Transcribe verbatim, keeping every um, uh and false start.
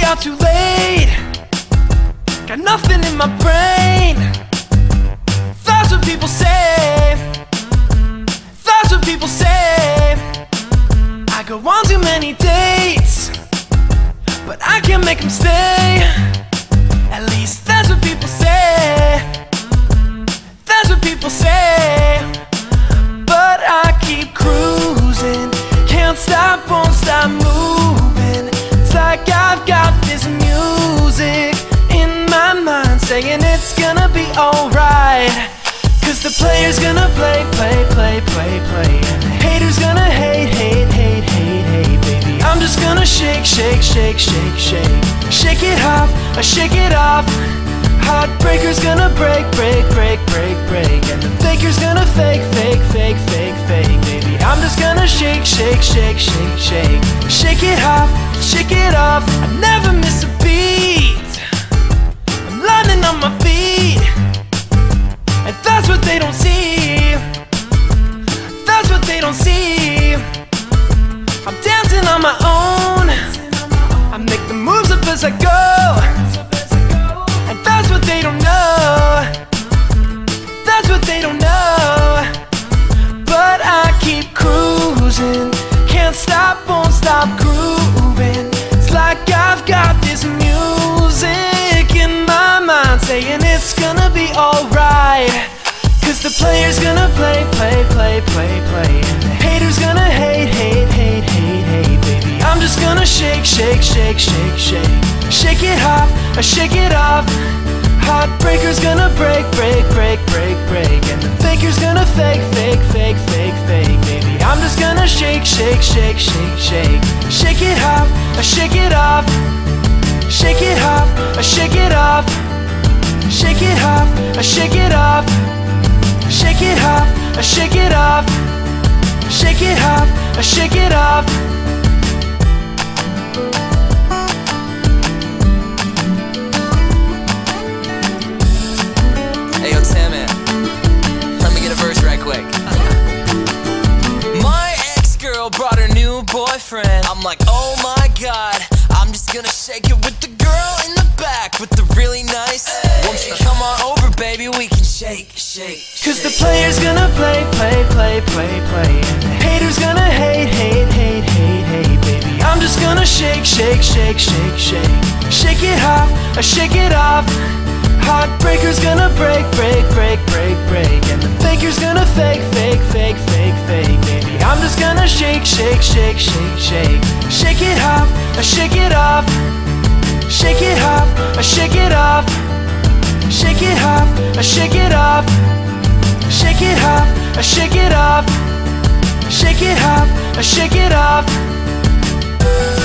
out too late. Got nothing in my brain. That's what people say. That's what people say. I go on too many dates, but I can't make them stay. At least that's what people say. That's what people say. But I keep cruising, can't stop, won't stop moving. It's like I've got this music in my mind saying it's gonna be alright. Cause the player's gonna play, play, play, play, play. And the hater's gonna hate, hate, hate, hate, hate, baby. I'm just gonna shake, shake, shake, shake, shake. Shake it off, I shake it off. Heartbreaker's gonna break, break, break, break, break. And the faker's gonna fake, fake, fake, fake, fake, baby. I'm just gonna shake, shake, shake, shake, shake. Shake it off, shake it off. I never miss a beat. I'm landing on my feet. And that's what they don't see. That's what they don't see. I'm dancing on my own. I make the moves up as I go. And that's what they don't know. That's what they don't know. But I keep cruising, can't stop, won't stop grooving. It's like I've got this music in my mind saying it's gonna be alright. Cause the player's gonna play, play, play, play, play. And the hater's gonna hate, hate, hate, hate, hate, baby. I'm just gonna shake, shake, shake, shake, shake. Shake it off, I shake it off. Heartbreaker's gonna break, break, break, break, break. And the faker's gonna fake, fake, fake, fake, fake, baby. I'm just gonna shake, shake, shake, shake, shake. Shake it off, I shake it off. Shake it off, I shake it off. Shake it off, I shake it off. Shake it off, I shake it off. Shake it off, I shake it off. Hey, yo, Timmy, let me get a verse right quick. My ex-girl brought her new boyfriend. I'm like, oh my god, I'm just gonna shake it with the girl in the back with the really nice. Won't you come on over, baby, we can shake, shake, shake. Cause the player's gonna play, play, play, play, play. And the hater's gonna hate, hate, hate, hate, hate, baby. I'm just gonna shake, shake, shake, shake, shake. Shake it off, I shake it off. Heartbreaker's gonna break, break, break, break, break. And the faker's gonna fake, fake, fake, fake, fake, baby. I'm just gonna shake, shake, shake, shake, shake. Shake it off, I shake it off. Shake it off, I shake it off. Shake it off, I shake it off. Shake it off, I shake it off. Shake it off, I shake it off.